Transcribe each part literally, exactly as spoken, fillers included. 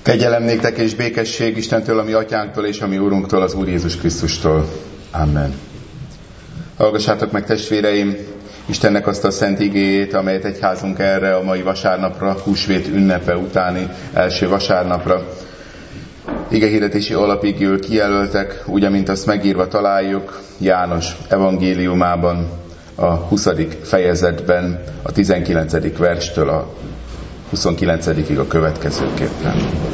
Kegyelem néktek és békesség Istentől, a mi atyánktól és a mi úrunktól, az Úr Jézus Krisztustól. Amen. Hallgassátok meg, testvéreim, Istennek azt a szent igéjét, amelyet egyházunk erre a mai vasárnapra, húsvét ünnepe utáni első vasárnapra igehirdetési alapigül kijelöltek, úgy, amint azt megírva találjuk János evangéliumában, a huszadik fejezetben, a tizenkilencedik verstől a huszonkilencedikig a következőképpen.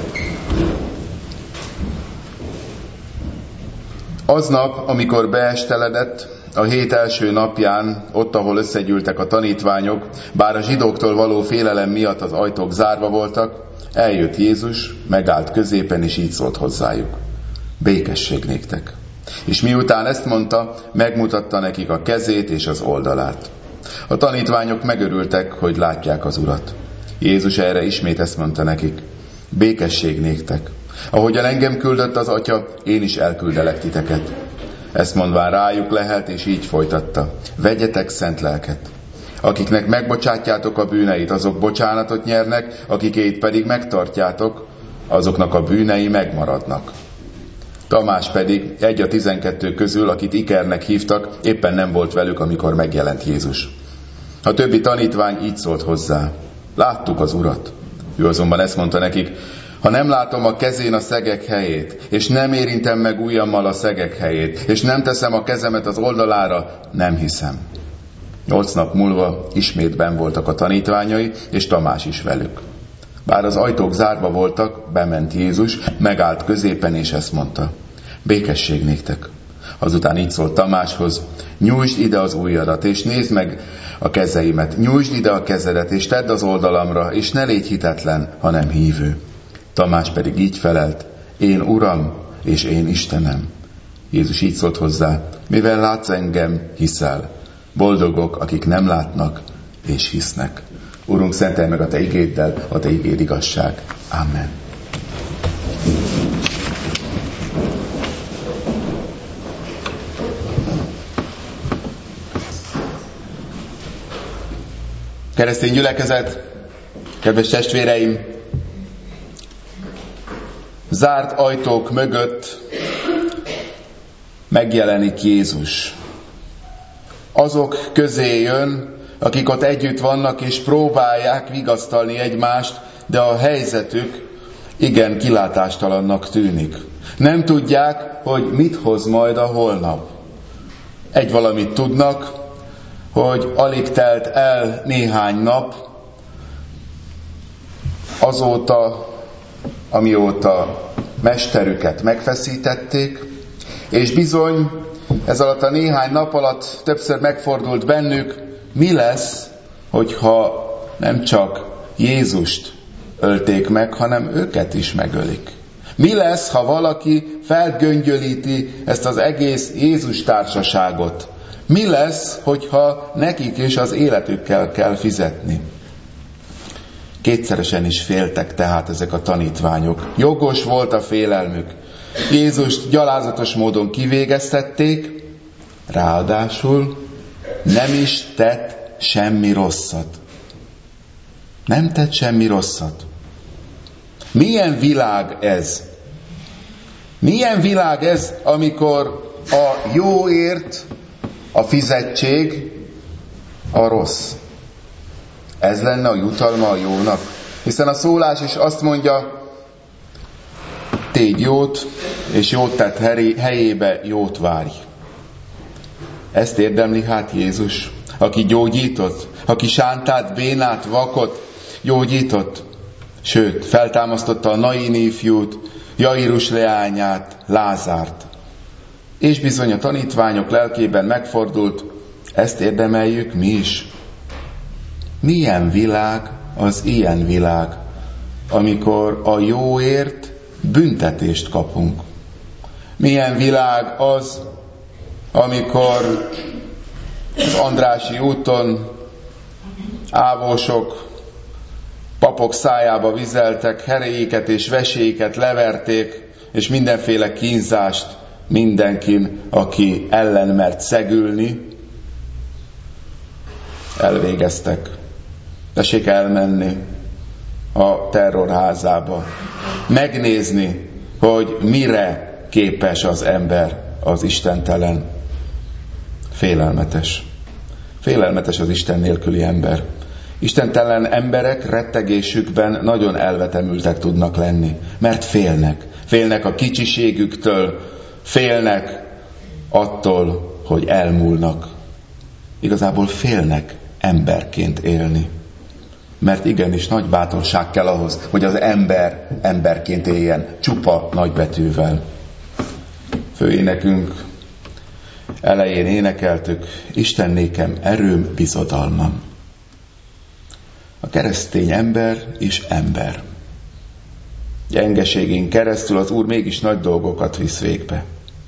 Aznap, amikor beesteledett, a hét első napján, ott, ahol összegyűltek a tanítványok, bár a zsidóktól való félelem miatt az ajtók zárva voltak, eljött Jézus, megállt középen, és így szólt hozzájuk: békesség néktek. És miután ezt mondta, megmutatta nekik a kezét és az oldalát. A tanítványok megörültek, hogy látják az Urat. Jézus erre ismét ezt mondta nekik: békesség néktek. Ahogyan engem küldött az Atya, én is elküldelek titeket. Ezt mondván rájuk lehelt, és így folytatta: vegyetek szent lelket. Akiknek megbocsátjátok a bűneit, azok bocsánatot nyernek, akikét pedig megtartjátok, azoknak a bűnei megmaradnak. Tamás pedig, egy a tizenkettő közül, akit Ikernek hívtak, éppen nem volt velük, amikor megjelent Jézus. A többi tanítvány így szólt hozzá: láttuk az Urat. Ő azonban ezt mondta nekik: ha nem látom a kezén a szegek helyét, és nem érintem meg ujjammal a szegek helyét, és nem teszem a kezemet az oldalára, nem hiszem. Nyolc nap múlva ismét benn voltak a tanítványai, és Tamás is velük. Bár az ajtók zárva voltak, bement Jézus, megállt középen, és ezt mondta: békesség néktek. Azután így szólt Tamáshoz: nyújtsd ide az ujjadat, és nézd meg a kezeimet, nyújtsd ide a kezedet, és tedd az oldalamra, és ne légy hitetlen, hanem hívő. Tamás pedig így felelt: én Uram, és én Istenem. Jézus így szólt hozzá: mivel látsz engem, hiszel. Boldogok, akik nem látnak, és hisznek. Urunk, szentelj meg a Te igéddel, a Te igéd igazság. Amen. Keresztény gyülekezet, kedves testvéreim! Zárt ajtók mögött megjelenik Jézus. Azok közé jön, akik ott együtt vannak, és próbálják vigasztalni egymást, de a helyzetük igen kilátástalannak tűnik. Nem tudják, hogy mit hoz majd a holnap. Egy valamit tudnak, hogy alig telt el néhány nap azóta, amióta mesterüket megfeszítették, és bizony ez alatt a néhány nap alatt többször megfordult bennük, mi lesz, hogyha nem csak Jézust ölték meg, hanem őket is megölik. Mi lesz, ha valaki felgöngyölíti ezt az egész Jézus társaságot? Mi lesz, hogyha nekik is az életükkel kell fizetni? Kétszeresen is féltek tehát ezek a tanítványok. Jogos volt a félelmük. Jézust gyalázatos módon kivégeztették, ráadásul nem is tett semmi rosszat. Nem tett semmi rosszat. Milyen világ ez? Milyen világ ez, amikor a jóért a fizetség a rossz? Ez lenne a jutalma a jónak. Hiszen a szólás is azt mondja: tégy jót, és jót tett helyébe jót várj. Ezt érdemli hát Jézus, aki gyógyított, aki sántát, bénát, vakot gyógyított, sőt, feltámasztotta a Naini ifjút, Jairus leányát, Lázárt. És bizony a tanítványok lelkében megfordult: ezt érdemeljük mi is. Milyen világ az ilyen világ, amikor a jóért büntetést kapunk? Milyen világ az, amikor az Andrássy úton ávósok papok szájába vizeltek, heréiket és veséiket leverték, és mindenféle kínzást mindenkin, aki ellen mert szegülni, elvégeztek. Tessék elmenni, a terrorházába. Megnézni, hogy mire képes az ember, az istentelen. Félelmetes. Félelmetes az Isten nélküli ember. Istentelen emberek rettegésükben nagyon elvetemültek tudnak lenni, mert félnek. Félnek a kicsiségüktől, félnek attól, hogy elmúlnak. Igazából félnek emberként élni. Mert igenis nagy bátorság kell ahhoz, hogy az ember emberként éljen, csupa nagybetűvel. Főénekünk elején énekeltük, Isten nékem erőm, bizodalmam. A keresztény ember is ember. Gyengeségén keresztül az Úr mégis nagy dolgokat visz végbe.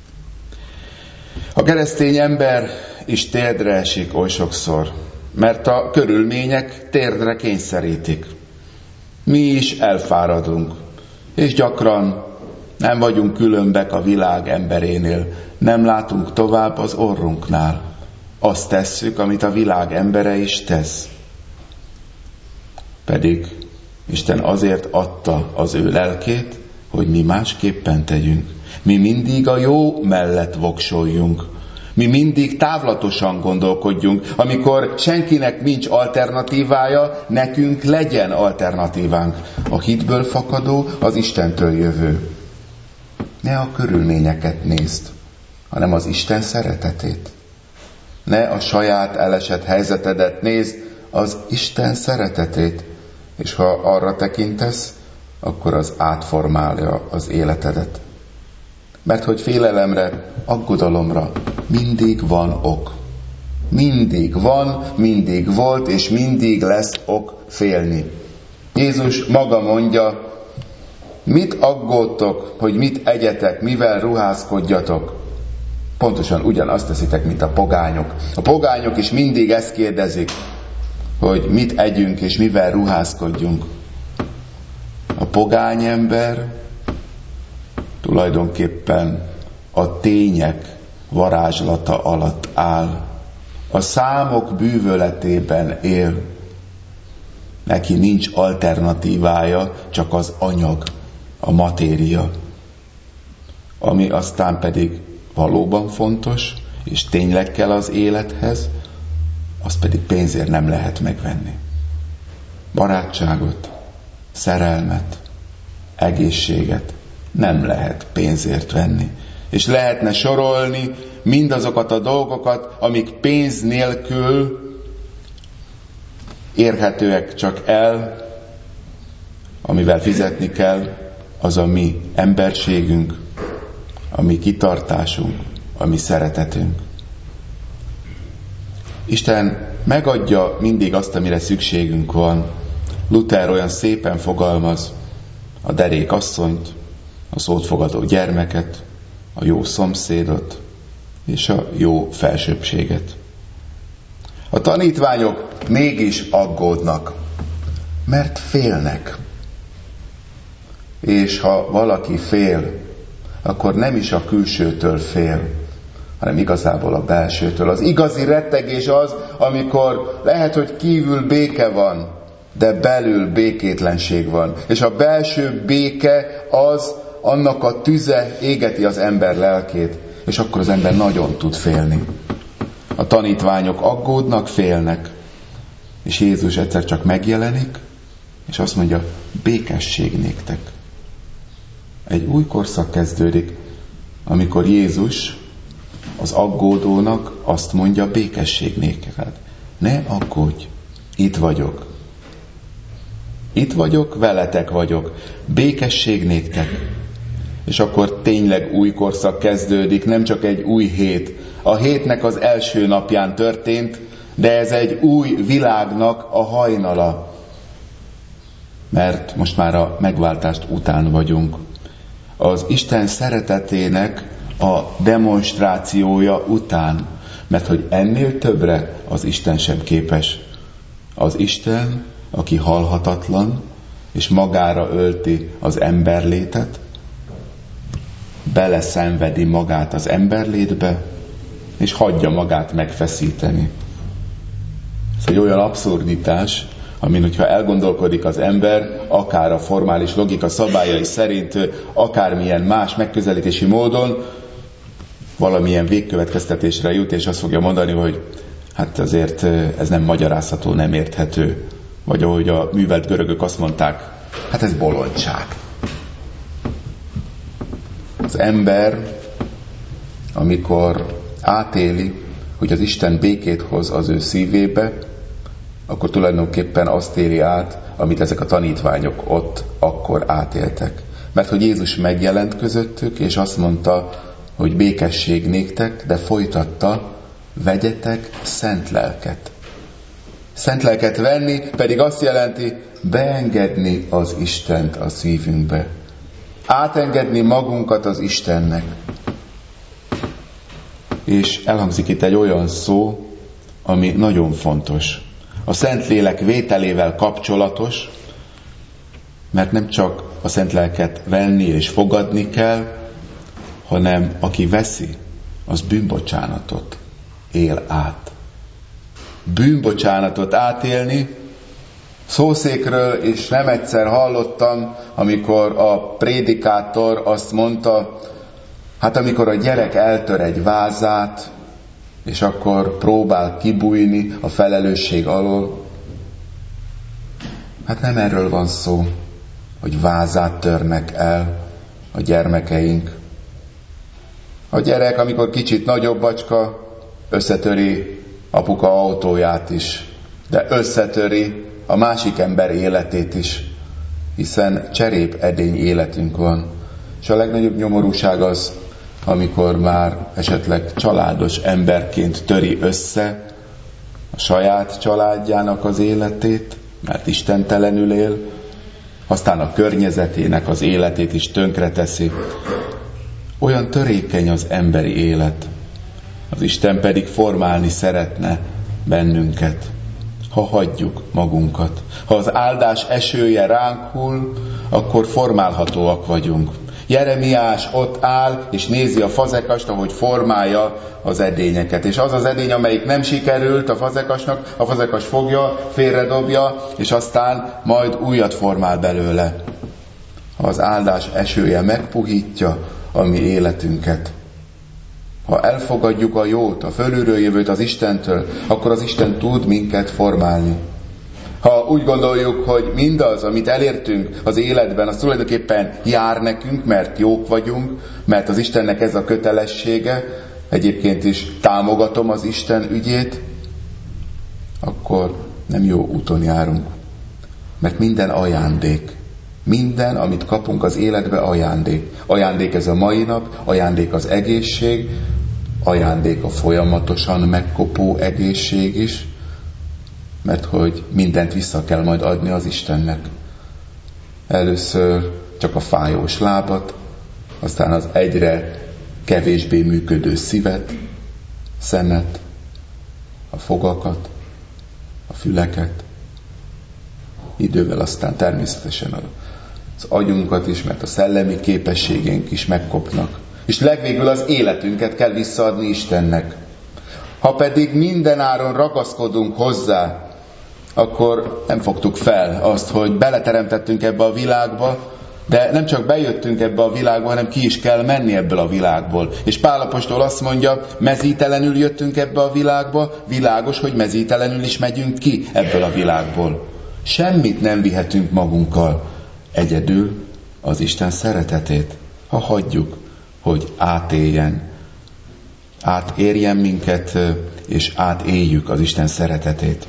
A keresztény ember is térdre esik oly sokszor, mert a körülmények térdre kényszerítik. Mi is elfáradunk, és gyakran nem vagyunk különbek a világ emberénél, nem látunk tovább az orrunknál. Azt tesszük, amit a világ embere is tesz. Pedig Isten azért adta az ő lelkét, hogy mi másképpen tegyünk. Mi mindig a jó mellett voksoljunk. Mi mindig távlatosan gondolkodjunk. Amikor senkinek nincs alternatívája, nekünk legyen alternatívánk. A hitből fakadó, az Istentől jövő. Ne a körülményeket nézd, hanem az Isten szeretetét. Ne a saját elesett helyzetedet nézd, az Isten szeretetét. És ha arra tekintesz, akkor az átformálja az életedet. Mert hogy félelemre, aggodalomra mindig van ok. Mindig van, mindig volt, és mindig lesz ok félni. Jézus maga mondja, mit aggódtok, hogy mit egyetek, mivel ruházkodjatok? Pontosan ugyanazt teszitek, mint a pogányok. A pogányok is mindig ezt kérdezik, hogy mit együnk és mivel ruházkodjunk. A pogány ember tulajdonképpen a tények varázslata alatt áll. A számok bűvöletében él. Neki nincs alternatívája, csak az anyag, a matéria. Ami aztán pedig valóban fontos, és tényleg kell az élethez, azt pedig pénzért nem lehet megvenni. Barátságot, szerelmet, egészséget nem lehet pénzért venni. És lehetne sorolni mindazokat a dolgokat, amik pénz nélkül érhetőek csak el, amivel fizetni kell, az a mi emberségünk, a mi kitartásunk, a mi szeretetünk. Isten megadja mindig azt, amire szükségünk van. Luther olyan szépen fogalmaz, a derék asszonyt, a szót fogadó gyermeket, a jó szomszédot és a jó felsőbbséget. A tanítványok mégis aggódnak, mert félnek. És ha valaki fél, akkor nem is a külsőtől fél, hanem igazából a belsőtől. Az igazi rettegés az, amikor lehet, hogy kívül béke van, de belül békétlenség van. És a belső béke az, annak a tüze égeti az ember lelkét, és akkor az ember nagyon tud félni. A tanítványok aggódnak, félnek, és Jézus egyszer csak megjelenik, és azt mondja, békesség néktek. Egy új korszak kezdődik, amikor Jézus az aggódónak azt mondja, békesség néked. Ne aggódj, itt vagyok. Itt vagyok, veletek vagyok. Békesség néktek. És akkor tényleg új korszak kezdődik, nem csak egy új hét. A hétnek az első napján történt, de ez egy új világnak a hajnala. Mert most már a megváltást után vagyunk. Az Isten szeretetének a demonstrációja után, mert hogy ennél többre az Isten sem képes. Az Isten, aki halhatatlan, és magára ölti az emberlétet, beleszenvedi magát az emberlétbe, és hagyja magát megfeszíteni. Ez egy olyan abszurditás, amin, hogyha elgondolkodik az ember, akár a formális logika szabályai szerint, akármilyen más megközelítési módon, valamilyen végkövetkeztetésre jut, és azt fogja mondani, hogy hát azért ez nem magyarázható, nem érthető. Vagy ahogy a művelt görögök azt mondták, hát ez bolondság. Az ember, amikor átéli, hogy az Isten békét hoz az ő szívébe, akkor tulajdonképpen azt éli át, amit ezek a tanítványok ott akkor átéltek. Mert hogy Jézus megjelent közöttük, és azt mondta, hogy békesség néktek, de folytatta, vegyetek szent lelket. Szent lelket venni pedig azt jelenti, beengedni az Istent a szívünkbe. Átengedni magunkat az Istennek. És elhangzik itt egy olyan szó, ami nagyon fontos. A Szentlélek vételével kapcsolatos, mert nem csak a Szent Lelket venni és fogadni kell, hanem aki veszi, az bűnbocsánatot él át. Bűnbocsánatot átélni, szószékről is nem egyszer hallottam, amikor a prédikátor azt mondta, hát amikor a gyerek eltör egy vázát, és akkor próbál kibújni a felelősség alól. Hát nem erről van szó, hogy vázát törnek el a gyermekeink. A gyerek, amikor kicsit nagyobb bacska, összetöri apuka autóját is, de összetöri a másik ember életét is, hiszen cserép edény életünk van. És a legnagyobb nyomorúság az, amikor már esetleg családos emberként töri össze a saját családjának az életét, mert istentelenül él, aztán a környezetének az életét is tönkreteszi. Olyan törékeny az emberi élet. Az Isten pedig formálni szeretne bennünket, ha hagyjuk magunkat. Ha az áldás esője ránk hull, akkor formálhatóak vagyunk. Jeremiás ott áll, és nézi a fazekast, ahogy formálja az edényeket. És az az edény, amelyik nem sikerült a fazekasnak, a fazekas fogja, félredobja, és aztán majd újat formál belőle. Ha az áldás esője megpuhítja a mi életünket. Ha elfogadjuk a jót, a fölülről jövőt az Istentől, akkor az Isten tud minket formálni. Ha úgy gondoljuk, hogy mindaz, amit elértünk az életben, az tulajdonképpen jár nekünk, mert jók vagyunk, mert az Istennek ez a kötelessége, egyébként is támogatom az Isten ügyét, akkor nem jó úton járunk. Mert minden ajándék, minden, amit kapunk az életbe, ajándék. Ajándék ez a mai nap, ajándék az egészség, ajándék a folyamatosan megkopó egészség is, mert hogy mindent vissza kell majd adni az Istennek. Először csak a fájós lábat, aztán az egyre kevésbé működő szívet, szemet, a fogakat, a füleket, idővel aztán természetesen az agyunkat is, mert a szellemi képességeink is megkopnak. És legvégül az életünket kell visszaadni Istennek. Ha pedig mindenáron ragaszkodunk hozzá, akkor nem fogtuk fel azt, hogy beleteremtettünk ebbe a világba, de nem csak bejöttünk ebbe a világba, hanem ki is kell menni ebből a világból. És Pál apostol azt mondja, mezítelenül jöttünk ebbe a világba, világos, hogy mezítelenül is megyünk ki ebből a világból. Semmit nem vihetünk magunkkal, egyedül az Isten szeretetét, ha hagyjuk, hogy átéljen, átérjen minket, és átéljük az Isten szeretetét.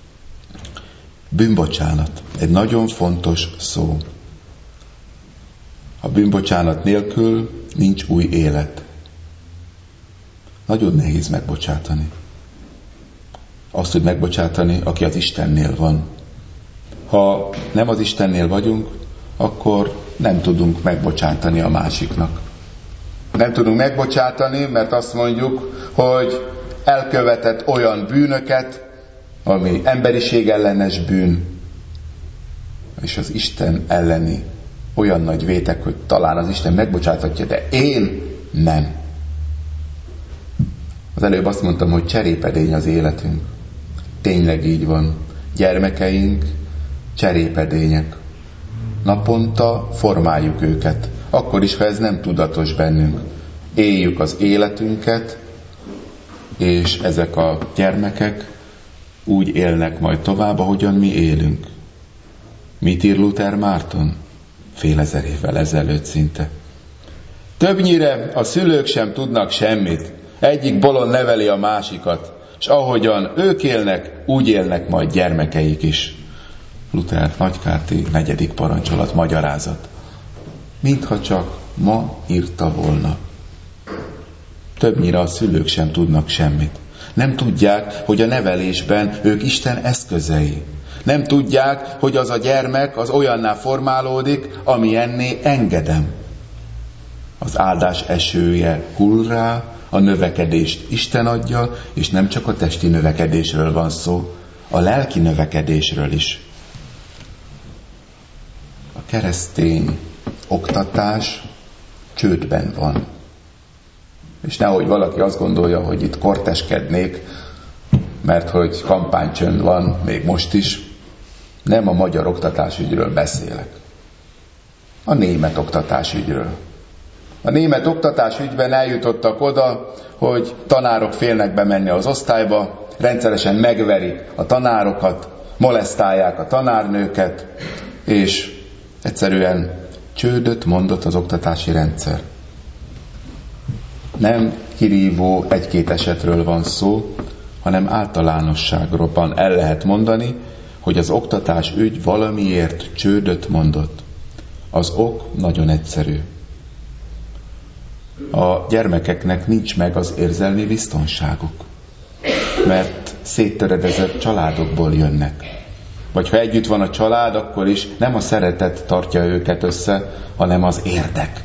Bűnbocsánat. Egy nagyon fontos szó. A bűnbocsánat nélkül nincs új élet. Nagyon nehéz megbocsátani. Azt tud megbocsátani, aki az Istennél van. Ha nem az Istennél vagyunk, akkor nem tudunk megbocsátani a másiknak. Nem tudunk megbocsátani, mert azt mondjuk, hogy elkövetett olyan bűnöket, ami emberiség ellenes bűn, és az Isten elleni olyan nagy vétek, hogy talán az Isten megbocsáthatja, de én nem. Az előbb azt mondtam, hogy cserépedény az életünk. Tényleg így van. Gyermekeink cserépedények. Naponta formáljuk őket, akkor is, ha ez nem tudatos bennünk. Éljük az életünket, és ezek a gyermekek úgy élnek majd tovább, ahogyan mi élünk. Mit ír Luther Márton? Fél ezer évvel ezelőtt szinte. Többnyire a szülők sem tudnak semmit. Egyik bolond neveli a másikat, és ahogyan ők élnek, úgy élnek majd gyermekeik is. Luther Nagykárti negyedik parancsolat magyarázat. Mintha csak ma írta volna. Többnyire a szülők sem tudnak semmit. Nem tudják, hogy a nevelésben ők Isten eszközei. Nem tudják, hogy az a gyermek az olyanná formálódik, amilyenné engedem. Az áldás esője hull rá, a növekedést Isten adja, és nem csak a testi növekedésről van szó, a lelki növekedésről is. A keresztény oktatás csődben van. És nehogy valaki azt gondolja, hogy itt korteskednék, mert hogy kampánycsönd van, még most is. Nem a magyar oktatásügyről beszélek. A német oktatásügyről. A német oktatásügyben eljutottak oda, hogy tanárok félnek bemenni az osztályba, rendszeresen megverik a tanárokat, molesztálják a tanárnőket, és egyszerűen csődöt mondott az oktatási rendszer. Nem kirívó egy-két esetről van szó, hanem általánosságban el lehet mondani, hogy az oktatás ügy valamiért csődöt mondott. Az ok nagyon egyszerű. A gyermekeknek nincs meg az érzelmi biztonságuk, mert széttöredezett családokból jönnek. Vagy ha együtt van a család, akkor is nem a szeretet tartja őket össze, hanem az érdek.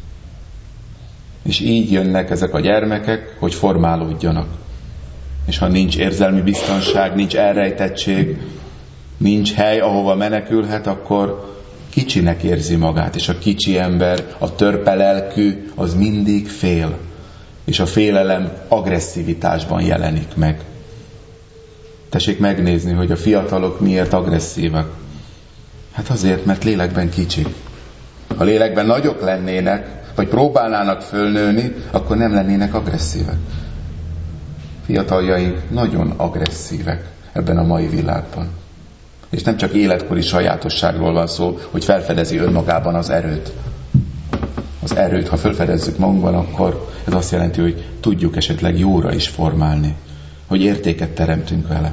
És így jönnek ezek a gyermekek, hogy formálódjanak. És ha nincs érzelmi biztonság, nincs elrejtettség, nincs hely, ahova menekülhet, akkor kicsinek érzi magát. És a kicsi ember, a törpe lelkű, az mindig fél. És a félelem agresszivitásban jelenik meg. Tessék megnézni, hogy a fiatalok miért agresszívak. Hát azért, mert lélekben kicsik. Ha lélekben nagyok lennének, vagy próbálnának fölnőni, akkor nem lennének agresszívek. Fiataljaink nagyon agresszívek ebben a mai világban. És nem csak életkori sajátosságról van szó, hogy felfedezi önmagában az erőt. Az erőt, ha felfedezzük magunkban, akkor ez azt jelenti, hogy tudjuk esetleg jóra is formálni. Hogy értéket teremtünk vele.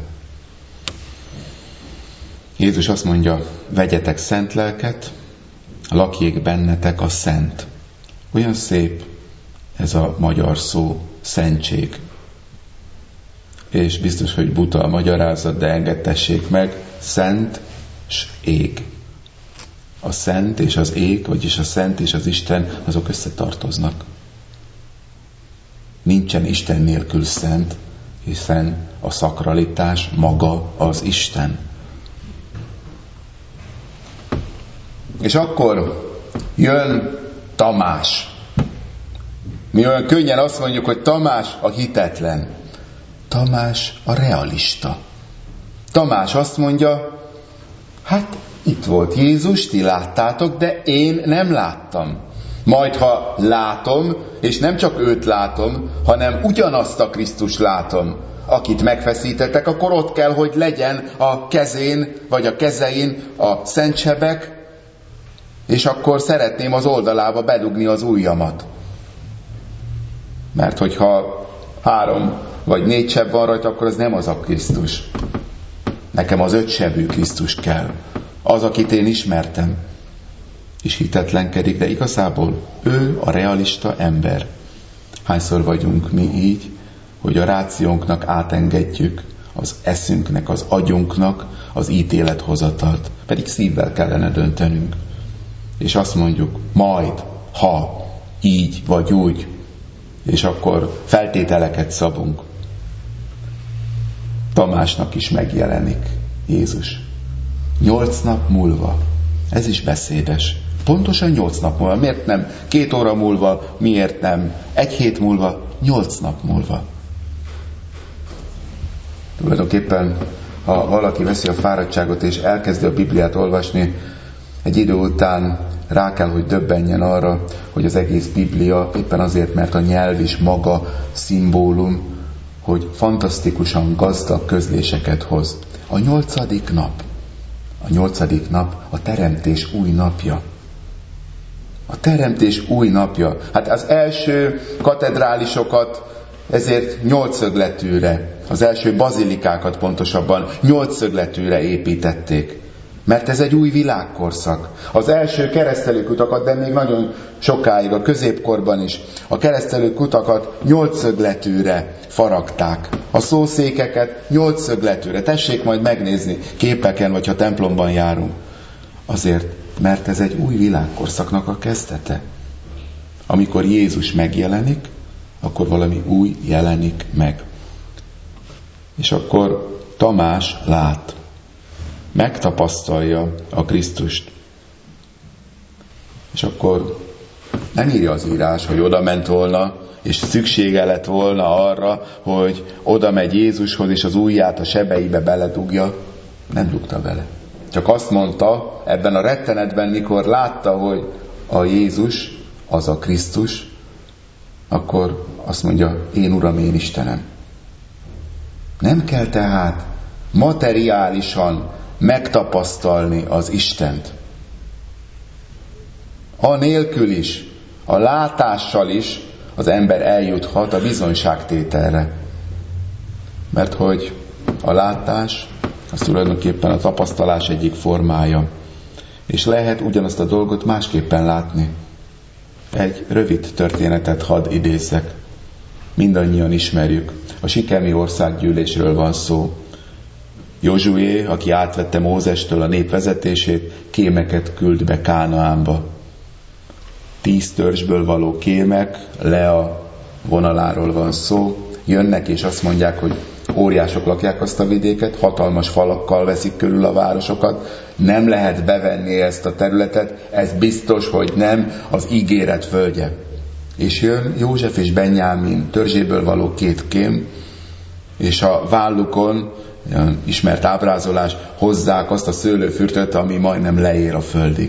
Jézus azt mondja, vegyetek szent lelket, lakjék bennetek a szent. Olyan szép ez a magyar szó, szentség. És biztos, hogy buta a magyarázat, de engedtessék meg, szent s ég. A szent és az ég, vagyis a szent és az Isten, azok összetartoznak. Nincsen Isten nélkül szent, hiszen a szakralitás maga az Isten. És akkor jön Tamás. Mi olyan könnyen azt mondjuk, hogy Tamás a hitetlen. Tamás a realista. Tamás azt mondja, hát itt volt Jézus, ti láttátok, de én nem láttam. Majd ha látom, és nem csak őt látom, hanem ugyanazt a Krisztust látom, akit megfeszítettek, akkor ott kell, hogy legyen a kezén, vagy a kezein a szentsebek, és akkor szeretném az oldalába bedugni az ujjamat. Mert hogyha három vagy négy seb van rajta, akkor az nem az a Krisztus. Nekem az ötsebű Krisztus kell. Az, akit én ismertem. És hitetlenkedik, de igazából ő a realista ember. Hányszor vagyunk mi így, hogy a rációnknak átengedjük az eszünknek, az agyunknak az ítélethozatalt. Pedig szívvel kellene döntenünk. És azt mondjuk, majd, ha, így vagy úgy, és akkor feltételeket szabunk. Tamásnak is megjelenik Jézus. Nyolc nap múlva. Ez is beszédes. Pontosan nyolc nap múlva. Miért nem két óra múlva? Miért nem egy hét múlva? Nyolc nap múlva. Tulajdonképpen ha valaki veszi a fáradtságot és elkezdi a Bibliát olvasni, egy idő után rá kell, hogy döbbenjen arra, hogy az egész Biblia éppen azért, mert a nyelv is maga szimbólum, hogy fantasztikusan gazdag közléseket hoz. A nyolcadik nap, a nyolcadik nap a teremtés új napja. A teremtés új napja. Hát az első katedrálisokat ezért nyolcszögletűre, az első bazilikákat pontosabban nyolcszögletűre építették. Mert ez egy új világkorszak. Az első keresztelőkutakat, de még nagyon sokáig, a középkorban is, a keresztelőkutakat nyolcszögletűre faragták. A szószékeket nyolcszögletűre. Tessék majd megnézni képeken, vagy ha templomban járunk. Azért, mert ez egy új világkorszaknak a kezdete. Amikor Jézus megjelenik, akkor valami új jelenik meg. És akkor Tamás lát. Megtapasztalja a Krisztust. És akkor nem írja az írás, hogy oda ment volna, és szüksége lett volna arra, hogy oda megy Jézushoz, és az ujját a sebeibe beledugja. Nem dugta bele. Csak azt mondta ebben a rettenetben, mikor látta, hogy a Jézus az a Krisztus, akkor azt mondja, én Uram, én Istenem. Nem kell tehát materiálisan megtapasztalni az Istent. Anélkül is, a látással is az ember eljuthat a bizonyságtételre. Mert hogy a látás, az tulajdonképpen a tapasztalás egyik formája. És lehet ugyanazt a dolgot másképpen látni. Egy rövid történetet hadd idézzek. Mindannyian ismerjük. A Sikemi országgyűlésről van szó. Józsué, aki átvette Mózestől a nép vezetését, kémeket küld be Kánaánba. Tíz törzsből való kémek, Lea vonaláról van szó, jönnek és azt mondják, hogy óriások lakják azt a vidéket, hatalmas falakkal veszik körül a városokat, nem lehet bevenni ezt a területet, ez biztos, hogy nem az ígéret földje. És jön József és Benjámin törzséből való két kém, és a vállukon, ismert ábrázolás, hozzák azt a szőlőfürtöt, ami majdnem leér a földig.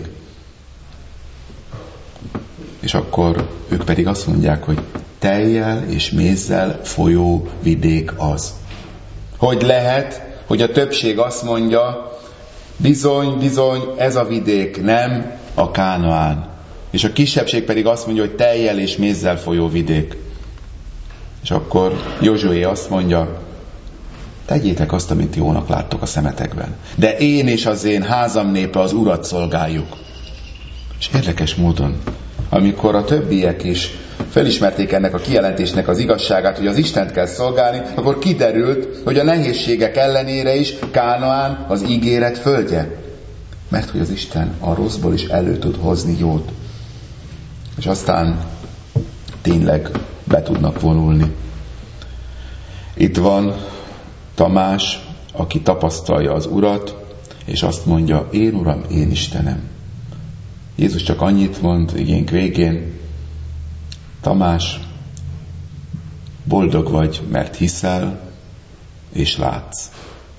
És akkor ők pedig azt mondják, hogy tejjel és mézzel folyó vidék az. Hogy lehet, hogy a többség azt mondja, bizony, bizony, ez a vidék nem a Kánaán. És a kisebbség pedig azt mondja, hogy tejjel és mézzel folyó vidék. És akkor Józsué azt mondja, tegyétek azt, amit jónak láttok a szemetekben. De én és az én házam népe az Urat szolgáljuk. És érdekes módon, amikor a többiek is felismerték ennek a kijelentésnek az igazságát, hogy az Istent kell szolgálni, akkor kiderült, hogy a nehézségek ellenére is Kánaán az ígéret földje. Mert hogy az Isten a rosszból is elő tud hozni jót. És aztán tényleg be tudnak vonulni. Itt van Tamás, aki tapasztalja az Urat, és azt mondja, én Uram, én Istenem. Jézus csak annyit mond igénk végén, Tamás, boldog vagy, mert hiszel, és látsz.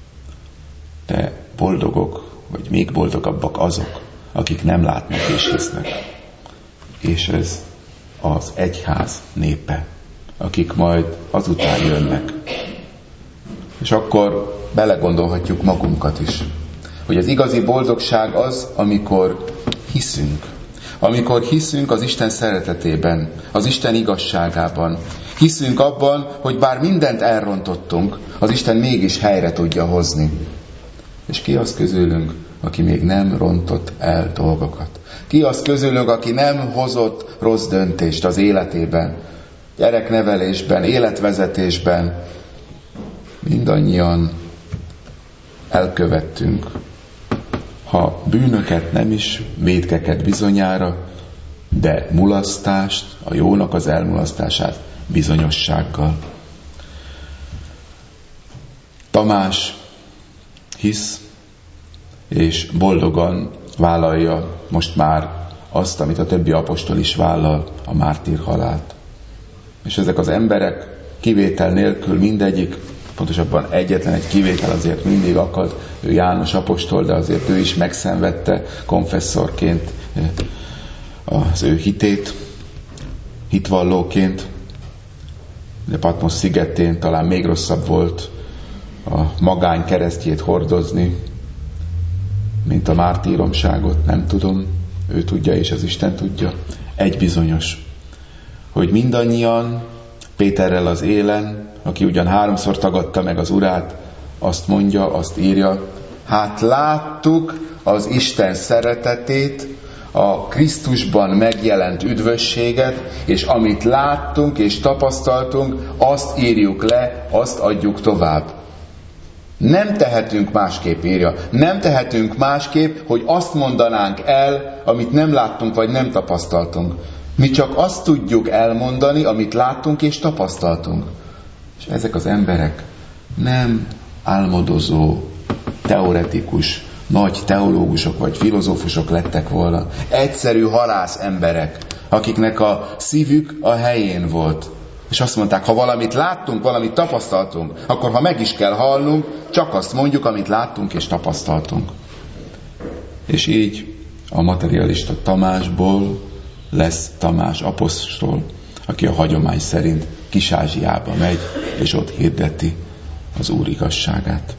De boldogok, vagy még boldogabbak azok, akik nem látnak és hisznek. És ez az egyház népe, akik majd azután jönnek. És akkor belegondolhatjuk magunkat is, hogy az igazi boldogság az, amikor hiszünk. Amikor hiszünk az Isten szeretetében, az Isten igazságában. Hiszünk abban, hogy bár mindent elrontottunk, az Isten mégis helyre tudja hozni. És ki az közülünk, aki még nem rontott el dolgokat? Ki az közülünk, aki nem hozott rossz döntést az életében, gyereknevelésben, életvezetésben? Mindannyian elkövettünk. Ha bűnöket nem is, vétkeket bizonyára, de mulasztást, a jónak az elmulasztását bizonyossággal. Tamás hisz, és boldogan vállalja most már azt, amit a többi apostol is vállal, a mártírhalált. És ezek az emberek kivétel nélkül mindegyik pontosabban egyetlen egy kivétel azért mindig akad, ő János apostol, de azért ő is megszenvedte konfesszorként az ő hitét, hitvallóként. De Patmos szigetén talán még rosszabb volt a magány keresztjét hordozni, mint a mártíromságot, nem tudom, ő tudja és az Isten tudja. Egy bizonyos, hogy mindannyian Péterrel az élen, aki ugyan háromszor tagadta meg az Urát, azt mondja, azt írja, hát láttuk az Isten szeretetét, a Krisztusban megjelent üdvösséget, és amit láttunk és tapasztaltunk, azt írjuk le, azt adjuk tovább. Nem tehetünk másképp, írja. Nem tehetünk másképp, hogy azt mondanánk el, amit nem láttunk, vagy nem tapasztaltunk. Mi csak azt tudjuk elmondani, amit láttunk és tapasztaltunk. És ezek az emberek nem álmodozó, teoretikus, nagy teológusok vagy filozófusok lettek volna. Egyszerű halász emberek, akiknek a szívük a helyén volt. És azt mondták, ha valamit láttunk, valamit tapasztaltunk, akkor ha meg is kell hallnunk, csak azt mondjuk, amit láttunk és tapasztaltunk. És így a materialista Tamásból lesz Tamás apostol, aki a hagyomány szerint Kis-Ázsiába megy, és ott hirdeti az Úr igazságát.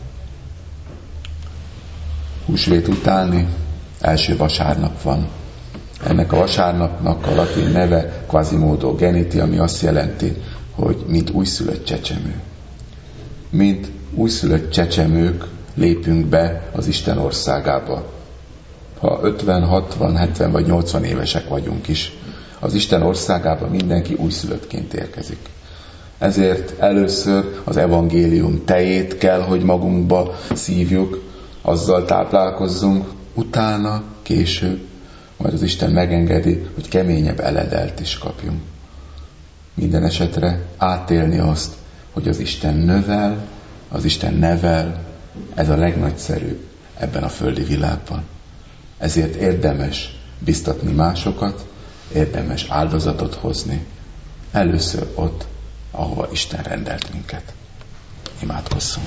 Húsvét utáni első vasárnap van. Ennek a vasárnapnak a latin neve Quasimodo geniti, ami azt jelenti, hogy mint újszülött csecsemő. Mint újszülött csecsemők lépünk be az Isten országába. Ha ötven, hatvan, hetven vagy nyolcvan évesek vagyunk is, az Isten országába mindenki újszülöttként érkezik. Ezért először az evangélium tejét kell, hogy magunkba szívjuk, azzal táplálkozzunk, utána, később, majd az Isten megengedi, hogy keményebb eledelt is kapjunk. Minden esetre átélni azt, hogy az Isten növel, az Isten nevel, ez a legnagyszerűbb ebben a földi világban. Ezért érdemes biztatni másokat, érdemes áldozatot hozni. Először ott, ahova Isten rendelt minket. Imádkozzunk!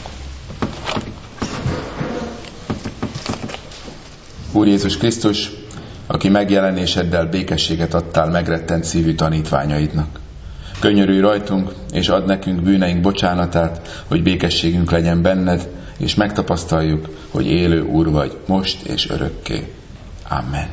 Úr Jézus Krisztus, aki megjelenéseddel békességet adtál megrettent szívű tanítványaidnak. Könyörülj rajtunk, és add nekünk bűneink bocsánatát, hogy békességünk legyen benned, és megtapasztaljuk, hogy élő Úr vagy most és örökké. Amen.